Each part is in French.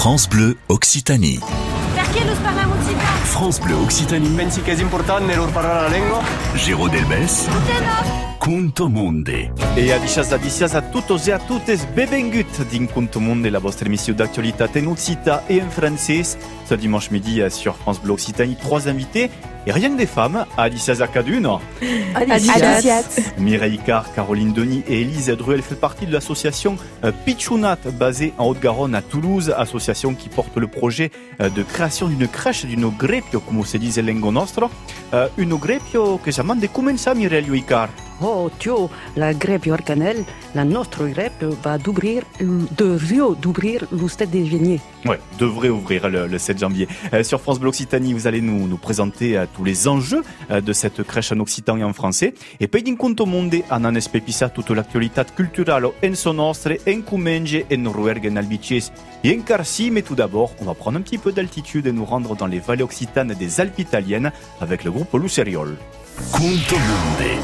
France Bleu Occitanie. Perché lo parliamo occitano? France Bleu Occitanie. Pensi che è importante non parlare la lingua? Giro del Bes. Conto Monde. E a dicias a tutti e a tutte, benvenuti din Conto Monde, la vostra émission d'actualité en occita et en français. Ce dimanche midi sur France Bleu Occitanie, 3 invités. Et rien que des femmes, Alicia Zacadune, Mireille Icard, Caroline Denis et Élise Druel fait partie de l'association Pichounat, basée en Haute-Garonne à Toulouse, association qui porte le projet de création d'une crèche, d'une grepio, comme se dit en lingue nostro. Une grepio que j'amende de commencer, Mireille Icard. Oh, Tio, la grepio organelle, la notre grepio va d'ouvrir le stade des Géniers. Ouais, devrait ouvrir le 7 janvier. Sur France Bleu Occitanie, vous allez nous présenter tous les enjeux de cette crèche en occitan et en français. Et poi din Conto Monde, en espepissa toute l'actualité culturelle en son nostre, en Comenge, en Rouergue, en Albices et en Carcy. Mais tout d'abord, on va prendre un petit peu d'altitude et nous rendre dans les vallées occitanes des Alpes italiennes avec le groupe Luceriol. Conto Monde.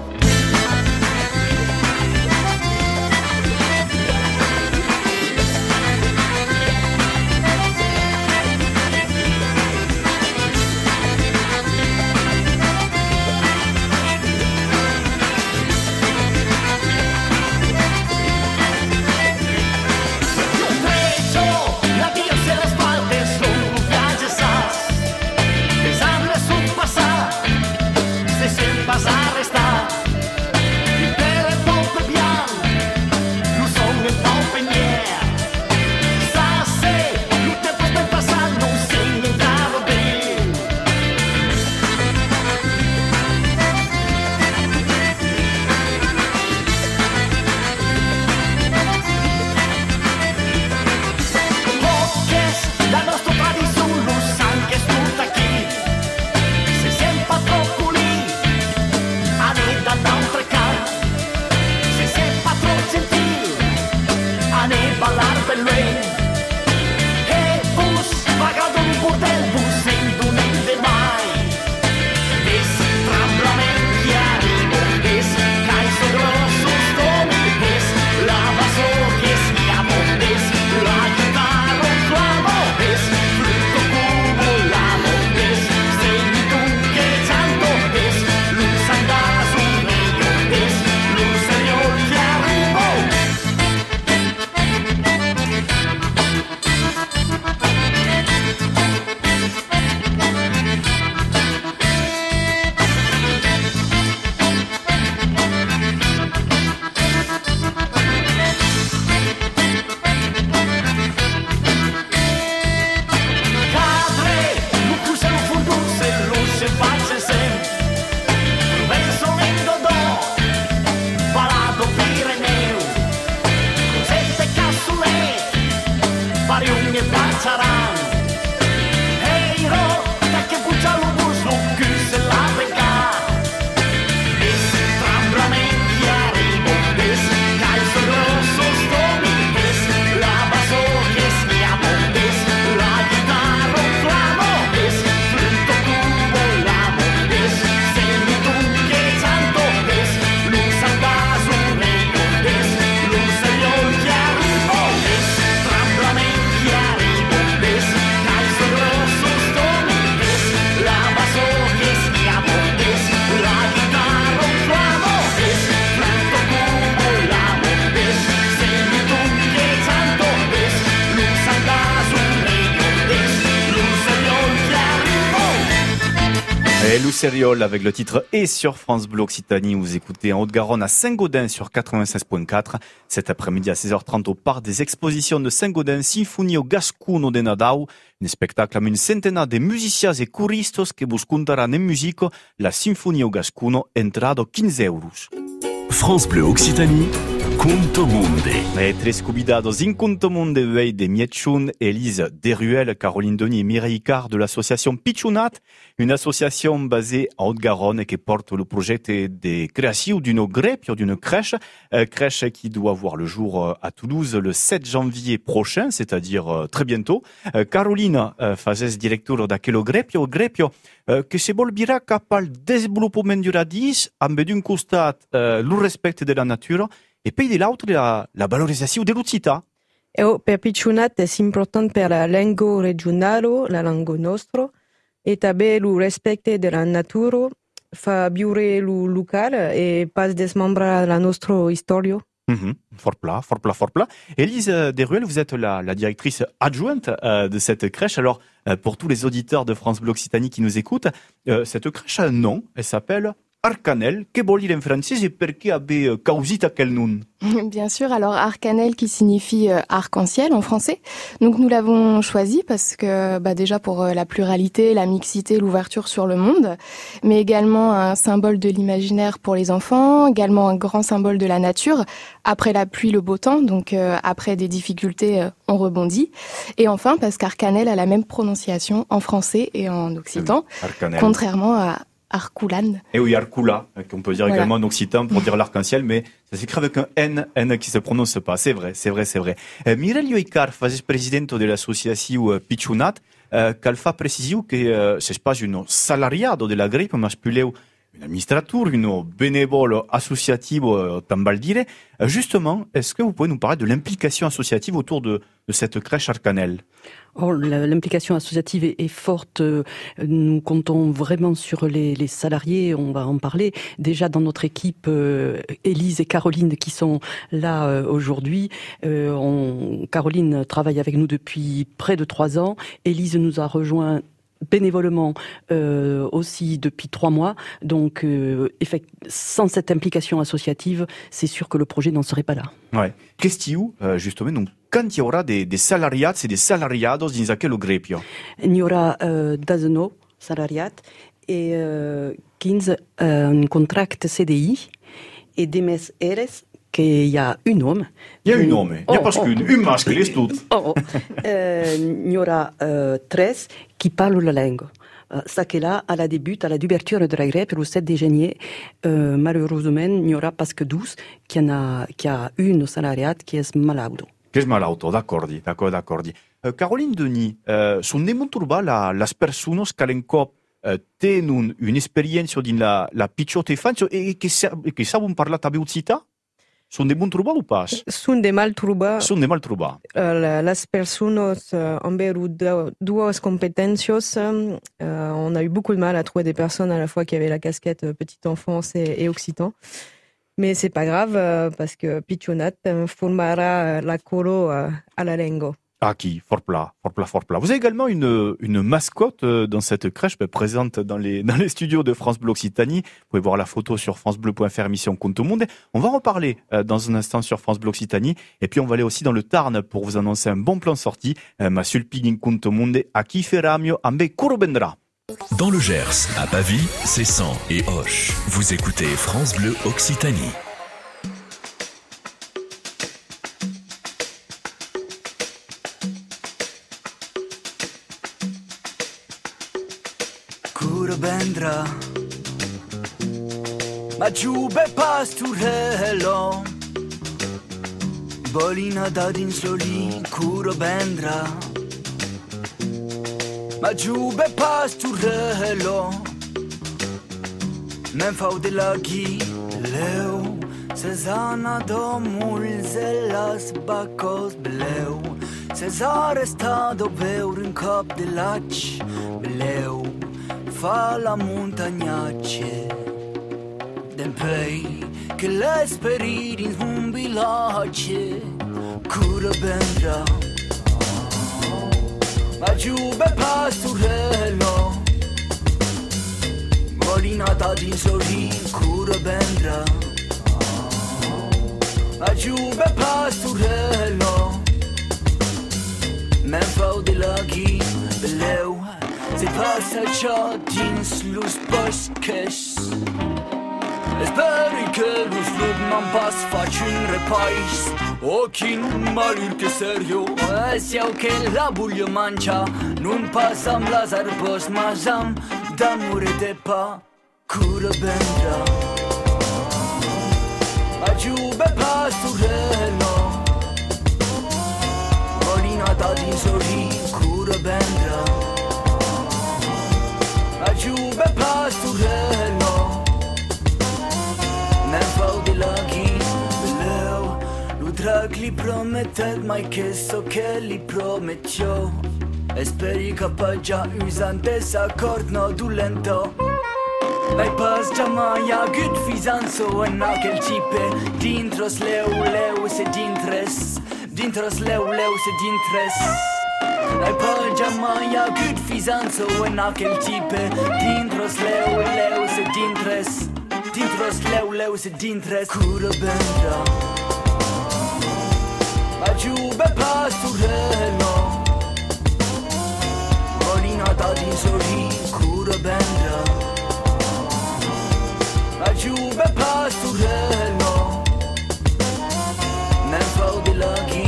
Luceriol avec le titre Et sur France Bleu Occitanie, vous écoutez en Haute-Garonne à Saint-Gaudens sur 96.4. Cet après-midi à 16h30 au parc des expositions de Saint-Gaudens, Sinfonio Gascuno de Nadao, un spectacle avec une centaine de musiciens et choristes qui vous contaran en musique la Sinfonio Gascuno entrado 15 euros. France Bleu Occitanie. Conto Monde. Et tres convidados in Conto Monde veille de Mietchoun, Élise Druel, Caroline Denis et Mireille Icard de l'association Pichounat, une association basée en Haute-Garonne qui porte le projet de création d'une grepio, d'une crèche qui doit voir le jour à Toulouse le 7 janvier prochain, c'est-à-dire très bientôt. Caroline fases directeur d'aquello grepio que se volvirà cap al desenvolupament du radis amb d'un costat le respecte de la nature et puis de l'autre la valorisation de l'occità. per Picciunat è importante per la lingua regionale, la lingua nostra, e també lo respecte della natura, fa viure lo local e pas desmembrar la nostra storia. Fort plat. Élise Desruelles, vous êtes la directrice adjointe de cette crèche. Alors, pour tous les auditeurs de France Bleu Occitanie qui nous écoutent, cette crèche a un nom, elle s'appelle Arcanel. Che vuol dire in francese et perché abbia causita quel nom? Bien sûr, alors Arcanel qui signifie arc-en-ciel en français. Donc nous l'avons choisi parce que déjà pour la pluralité, la mixité, l'ouverture sur le monde, mais également un symbole de l'imaginaire pour les enfants, également un grand symbole de la nature. Après la pluie, le beau temps, donc après des difficultés, on rebondit. Et enfin parce qu'Arcanel a la même prononciation en français et en occitan, contrairement à Arculan. Et oui, Arcula, qu'on peut dire également en occitan pour dire l'arc-en-ciel, mais ça s'écrit avec un N qui se prononce pas. C'est vrai. Mirelio Icar, vice-presidente de l'associazione Picciunat, qu'elle fa precisio che c'est pas une salariado de la grippe, ma spuleu un amministrateur, une bénévole associative, tambal dire. Justement, est-ce que vous pouvez nous parler de l'implication associative autour de cette crèche Arcanel? L'implication associative est forte. Nous comptons vraiment sur les salariés. On va en parler. Déjà dans notre équipe, Élise et Caroline qui sont là aujourd'hui. Caroline travaille avec nous depuis près de 3 ans. Élise nous a rejoint bénévolement aussi depuis 3 mois. Donc, sans cette implication associative, c'est sûr que le projet n'en serait pas là. Ouais. Question, justement, donc, quand il y aura des salariats et des salariados dans quel grepio? Il y aura 19 salariats et 15 un contract CDI et des meseres qu'il y a un homme. Il y a un homme, il n'y a pas qu'une masque, c'est tout. Il y aura 13 qui parlent la langue. Ça qui est là, à l'ouverture de la grève, le 7 juillet, malheureusement, il n'y aura pas que 12, qui a une salariate qui est malade. Che è malauto, d'accordi. Caroline Denis, sono nemonturba las personas che all'encop tenen un'esperienza din la picciota infanzia e che sanno parlare tabeuzita? Sono de bun truba ou pas? Sunt de mal truba. Las personas ont eu deux compétences. On a eu beaucoup de mal à trouver des personnes à la fois qui avaient la casquette petite enfance et occitan. Mais c'est pas grave parce que Picciunat formera la colo à la lingua. Ah, qui fort plat. Vous avez également une mascotte dans cette crèche présente dans les studios de France Bleu Occitanie. Vous pouvez voir la photo sur francebleu.fr, émission Conto Monde. On va en reparler dans un instant sur France Bleu Occitanie. Et puis on va aller aussi dans le Tarn pour vous annoncer un bon plan sorti. Ma sulpigin Conto Monde a qui feramio ambe curobendra. Dans le Gers, à Pavie, Cessan et Auch. Vous écoutez France Bleu Occitanie. Curobendra, ma giube pasturello, bolina da din soli curobendra, ma giube pasturello, men fau de la leu, Sezana domul zelas bacos bleu, Cezare sta doveur în cap de laci bleu. Fa la montagnace d'empei che l'esperi din zumbilace curobendra, ma giube pasturello, bolina ta din sorin curobendra, ma giube pasturello, men fau de la ghi bleu. Se passa ciò dins los bosques, speri che lo slug non pas faci un repais, o chi non malur che serio, siau che la buglio mangia, non passam las arbos masam, d'amore de pa, curobendra, a giube pasturello, bolina da din soli curobendra, a giube pasturello, men fau de la ghi bleu, lu drag li prometted mai che so che li prometio e speri că păgea uzante s'accord no du lento mai pas giamaia gut fizanzo en aquel cipe dintros leu se dintros leu se dintres ai păgea maia gut fizanzo en aquel cipe dintros leu se dintros leu se dintres cura benda Agiube pasturello Molinata din sorin cura benda Agiube pasturello Nel flow di laghi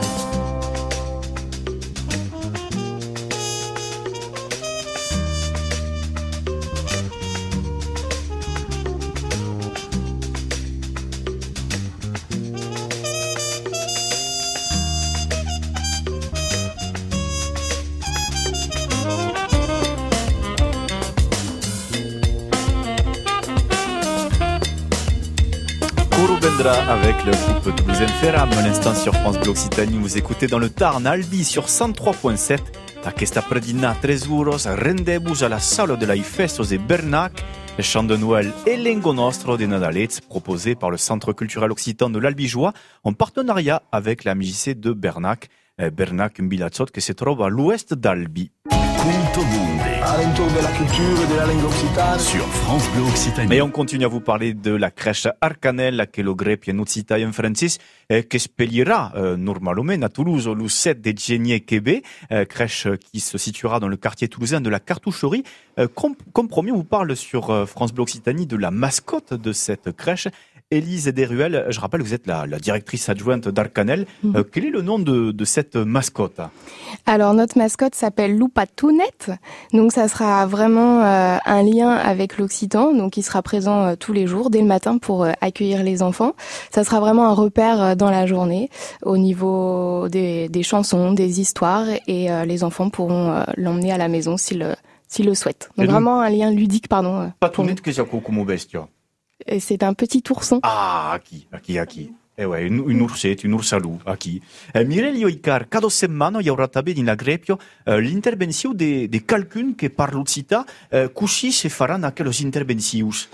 avec le groupe toulousain Ferram, à l'instant sur France Bleu Occitanie. Vous écoutez dans le Tarn, Albi sur 103.7. Aquesta predina 3 euros, rendez-vous à la salle de la Ifessos et Bernac, le chant de Noël et Lengo Nostro des Nadalets, proposé par le Centre culturel occitan de l'Albigeois, en partenariat avec la MJC de Bernac. Bernac, un villaggio qui se trouve à l'ouest d'Albi. Conto Monde. Alentour de la culture et de la langue occitane. Sur France Bleu Occitanie. Et on continue à vous parler de la crèche Arcanel, che lo greppia in Occitanie Francis, che spellira normalement à Toulouse le 7 de Genier Québec, crèche qui se situera dans le quartier toulousain de la Cartoucherie. Comme promis, on vous parle sur France Bleu Occitanie de la mascotte de cette crèche. Élise Desruelles, je rappelle que vous êtes la directrice adjointe d'Arcanel. Quel est le nom de cette mascotte? Alors notre mascotte s'appelle Loupatounette, donc ça sera vraiment un lien avec l'occitan, donc il sera présent tous les jours dès le matin pour accueillir les enfants. Ça sera vraiment un repère dans la journée au niveau des chansons, des histoires et les enfants pourront l'emmener à la maison s'ils le souhaitent. Donc vraiment un lien ludique, pardon. Patounette, qu'est-ce que comme bestia? Et c'est un petit ourson. Ah, aqui. Eh ouais, un ursetto, un ursalù, aqui. Mirelio Icar, cada setmana hi haurà també dins la Grèpio l'intervenció de qualcun que parla occità. Così se faran aquelles intervencions?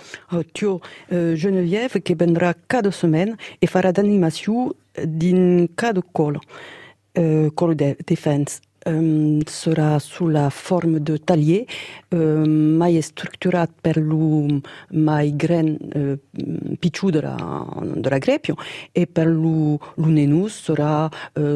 Geneviève che vendrà cada setmana e farà d'animació din cada colo defense. Sarà sulla forma de talier, mai structurat per lo mai gran picciù de la Grèpio e per lo nenus sarà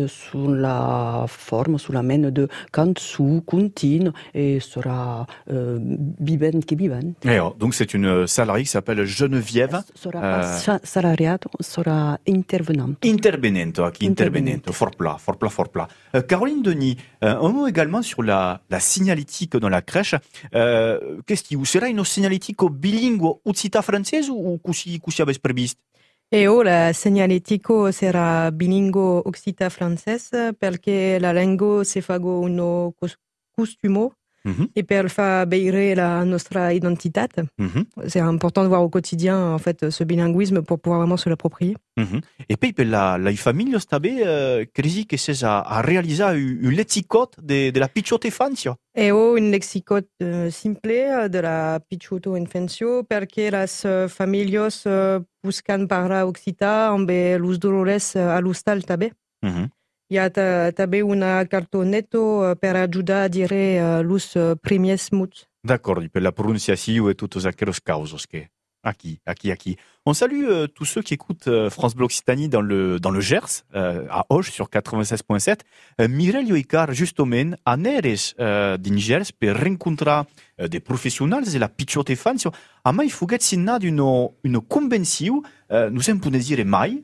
sulla forma, sulla mena de canzù continu e sarà vivent. Donc c'est une salariée qui s'appelle Geneviève. Sarà salariato, sarà intervenante. Intervenente, fort plat. Caroline Denis, un mot également sur la signalétique dans la crèche. Qu'est-ce qui sera une signalétique bilingue occita-française ou così avete previsto? La segnaletico sarà bilingue occita-francese perché la lingua si fa un costume et per faire beire la nostra identità. C'est important de voir au quotidien en fait ce bilinguisme pour pouvoir vraiment se l'approprier. Et puis per la famiglia també crisi che si a realizzare un lexicote de la picciotta infanzia. Un lexicote simple de la picciotta infanzia perché las famiglie buscan parlar occità amb los dolores a l'hostal també. Hi ha també una cartonetto per ajudar a dire los premiers mots. D'accord, per la prononciation et toutes aquelles causes que Aquí. On salue tous ceux qui écoutent France Bleu Occitanie dans le Gers, à Auch sur 96.7. Mirelio Icar, justement, a neres din Gers per rencontrar des professionnels de la picciotta infanzia. A mai fuget sinna une convention, nous en pouvons dire mai.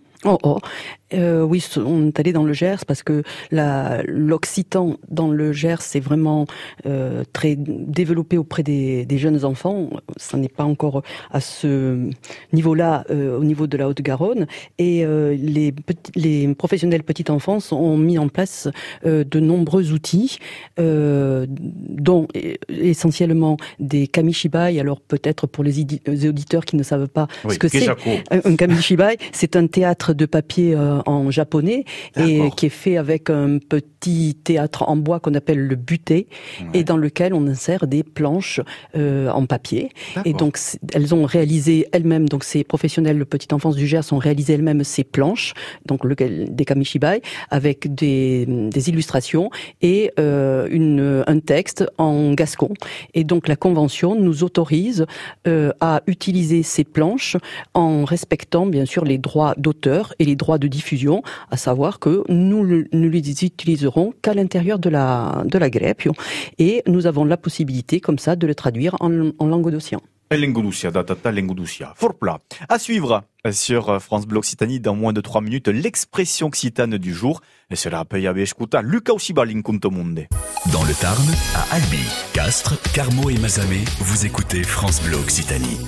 Oui, on est allé dans le Gers parce que l'occitan dans le Gers c'est vraiment très développé auprès des jeunes enfants. Ça n'est pas encore à ce niveau-là au niveau de la Haute-Garonne. Et les professionnels petite enfance ont mis en place de nombreux outils, dont essentiellement des kamishibai. Alors peut-être pour les auditeurs qui ne savent pas ce que c'est, un kamishibai, c'est un théâtre de papier en japonais et qui est fait avec un petit théâtre en bois qu'on appelle le buté et dans lequel on insère des planches en papier. Et donc elles ont réalisé elles-mêmes, donc ces professionnels de petite enfance du Gers ont réalisé elles-mêmes ces planches, donc des kamishibai avec des illustrations et un texte en gascon. Et donc la convention nous autorise à utiliser ces planches en respectant bien sûr les droits d'auteur et les droits de diffusion, à savoir que nous ne les utiliserons qu'à l'intérieur de la Grepio et nous avons la possibilité comme ça de le traduire en langue d'Océan. Forpla. À suivre sur France Bleu Occitanie dans moins de 3 minutes, l'expression occitane du jour. Et cela peut y écouter Luca Ocibal in Conto Monde. Dans le Tarn, à Albi, Castres, Carmaux et Mazamet, vous écoutez France Bleu Occitanie.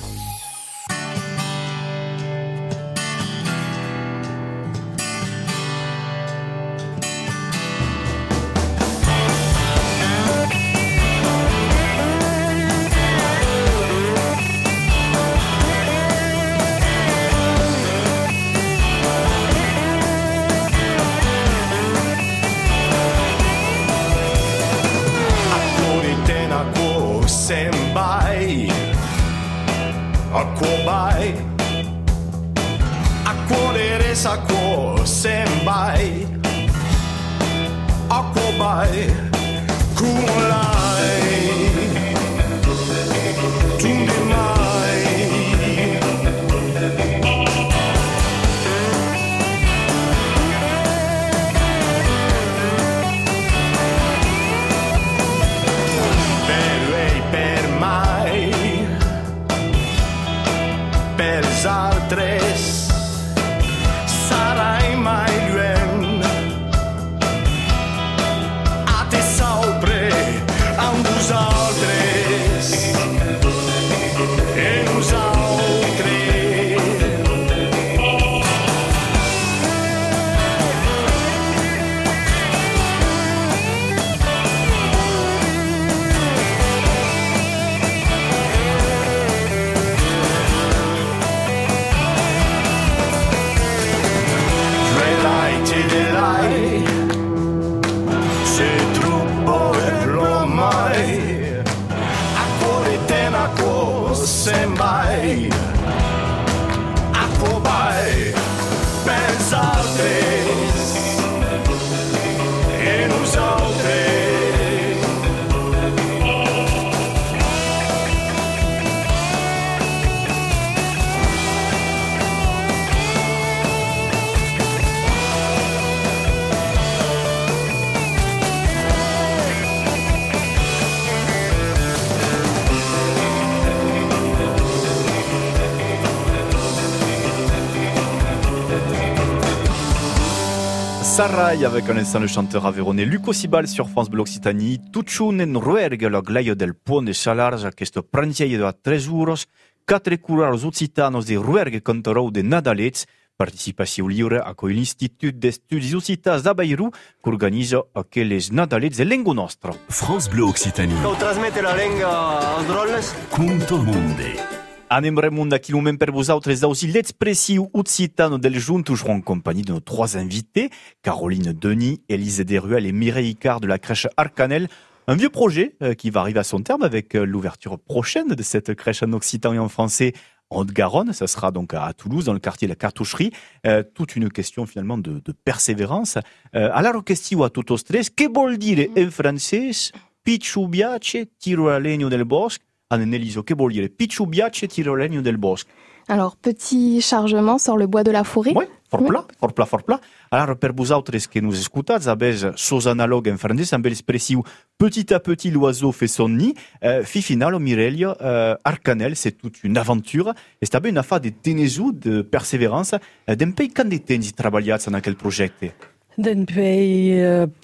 Sarrai avec un instant le chanteur aveyronais Luc Ocibal sur France Bleu Occitanie. Tucciun en ruergue la glaio del pont de Chalarge, questo pranziello a 3 euros, 4 curaros occitanos de ruergue cantorou de Nadalets, participació lliure a l'Institut d'Estudis Occitans de Bayrou, que organitza aquelles Nadalets de Lengo Nostra. France Bleu Occitanie. Cau transmete la lenga als drolles. Conto Monde. Anem remund d'aquí moment per vosaltres aussi l'expressiu occitano del junt, toujours en compagnie de nos 3 invités, Caroline Denis, Élise Desruelles et Mireille Icard de la crèche Arcanel. Un vieux projet qui va arriver à son terme avec l'ouverture prochaine de cette crèche en occitan et en français en Haute-Garonne. Ça sera donc à Toulouse, dans le quartier de la Cartoucherie. Toute une question finalement de persévérance. Alors, question à tutti tres, que vol dire en français Picciu biace tiro a legno del bosque? Anneliso, che vuol dire Picciu biace tiro a legno del bosque? Alors, petit chargement sur le bois de la forêt. Oui, fort plat. Alors, per vosaltres que nous escutats, avez sos analogues en français, amb l'expression petit à petit l'oiseau fait son nid. Fi final, Mireille, Arcanel, c'est toute une aventure. Et c'est une affaire de tenesu, de persévérance. D'un pays, quand de temps travaillats en aquel projet? D'un pays...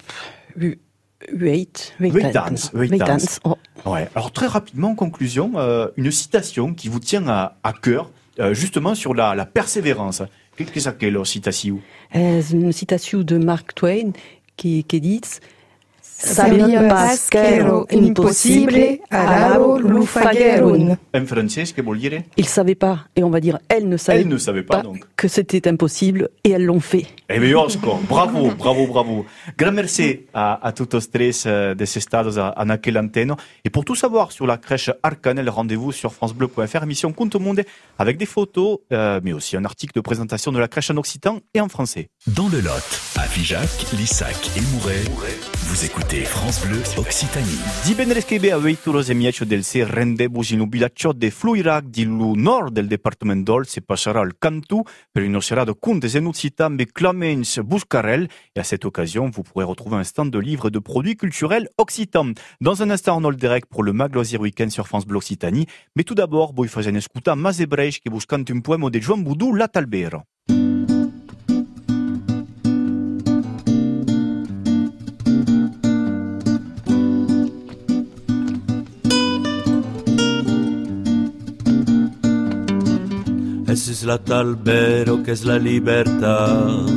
8 ans. Oh. Ouais. Alors très rapidement, en conclusion, une citation qui vous tient à cœur, justement sur la persévérance. Qu'est-ce que c'est la citation? Une citation de Mark Twain qui dit Sabiam pas qu'ero impossible alaro lo fagueron. En français, que vuol dire? Ils savaient pas, et on va dire elles ne savaient pas donc. Que c'était impossible, et elles l'ont fait. Eh bien, Oscar, bravo. Grand merci à tous tres de ces stades en aquel antenne. Et pour tout savoir sur la crèche Arcanel, rendez-vous sur francebleu.fr, émission Conte Monde, avec des photos, mais aussi un article de présentation de la crèche en occitan et en français. Dans le Lot, à Figeac, Lissac et Mouret, vous écoutez France Bleu Occitanie. Divendres che be aveituros amici del se rendebus in un villaccio de Fluirac di lu nord del departament d'Ol se passerà al Cantu per une serrade de contes en occitan avec Clamens Buscarel. Et à cette occasion, vous pourrez retrouver un stand de livres de produits culturels occitans. Dans un instant, on direct pour le Magloisir Weekend sur France Bleu Occitanie. Mais tout d'abord, voi fazen escutar Mazebreich qui buscant un poème de Joan Boudou La Talbera. Ese es la talbero que es la libertad.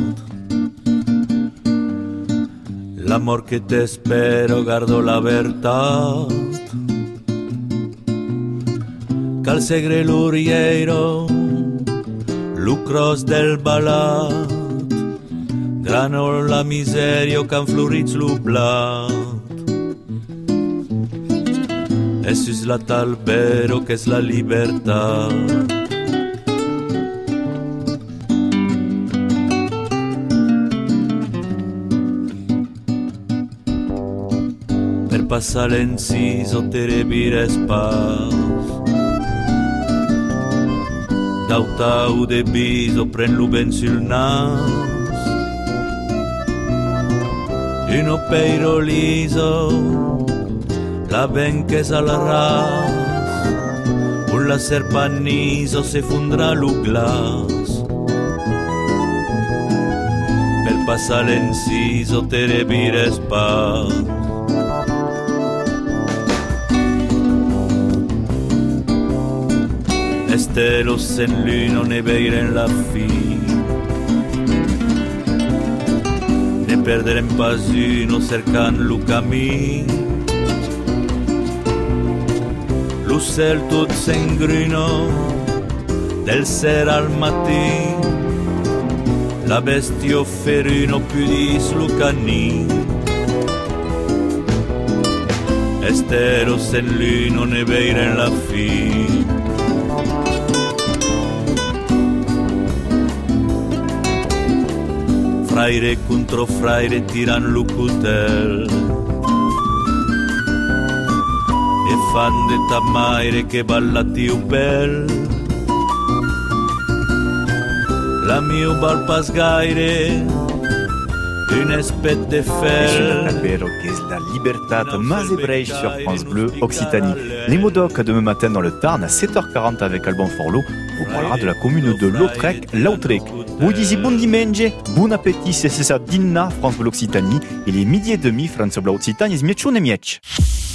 L'amor que te espero guardo la verdad. Cal segre l'urieiro, lucros del balat, grano la miserio can florits l'ublat. Ese es la talbero que es la libertad. Passa l'inciso te revires pas. D'autau de biso pren-lo ben sul nas. Uno peiro liso, la ben que és al ras. Un la serpaniso se fundrà lo glas. Per passar l'inciso te revires pas. Estelos en luna ne veiren la fi, ne perdrem pas uno cercant lo camí. L'ocel tot s'engruna del ser al matí, la bestio ferino pudis lo caní. Estelos en luna ne veiren la fi. Fraire contro fraire tiran lo cutel e fan de tamaire che balla tiu bel. La mio bal pas gaire un espèce de fel. Talbero qui est la libertad, Mazebreich sur France Bleu Occitanie. Les Modocs demain matin dans le Tarn à 7h40 avec Alban Forlot. On parlera de la commune de Lautrec. Vous disiez bon dimanche, bon appétit, c'est ça, Dinna, France Bleu Occitanie. Il est 12h30, France Bleu Occitanie, et mietchou ne mietch.